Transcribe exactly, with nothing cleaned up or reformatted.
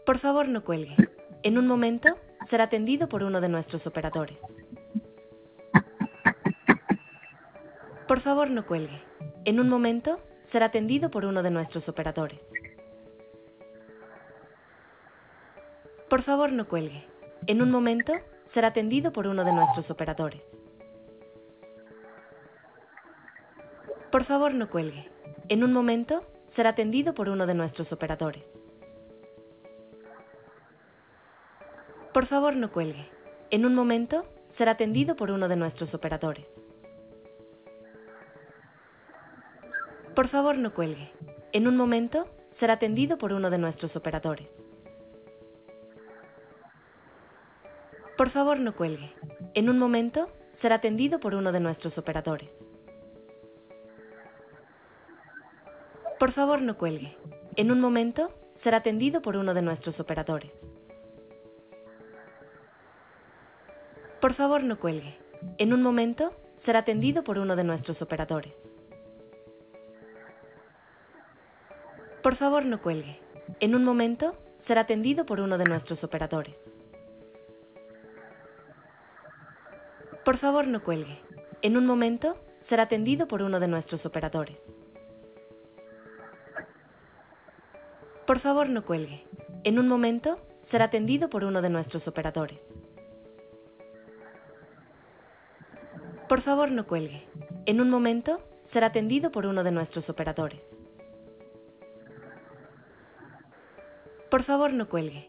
Por favor, no cuelgue. En un momento, será atendido por uno de nuestros operadores. Por favor, no cuelgue. En un momento, será atendido por uno de nuestros operadores. Por favor, no cuelgue. En un momento, será atendido por uno de nuestros operadores. Por favor, no cuelgue. En un momento, será atendido por uno de nuestros operadores. Por favor, no cuelgue. En un momento, será atendido por uno de nuestros operadores. Por favor, no cuelgue. En un momento, será atendido por uno de nuestros operadores. Por favor, no cuelgue. En un momento, será atendido por uno de nuestros operadores. Por favor, no cuelgue. En un momento, será atendido por uno de nuestros operadores. Por favor, no cuelgue. En un momento, será atendido por uno de nuestros operadores. Por favor, no cuelgue. En un momento, será atendido por uno de nuestros operadores. Por favor, no cuelgue. En un momento, será atendido por uno de nuestros operadores. Por favor, no cuelgue. En un momento, será atendido por uno de nuestros operadores. Por favor, no cuelgue. En un momento, será atendido por uno de nuestros operadores. Por favor, no cuelgue.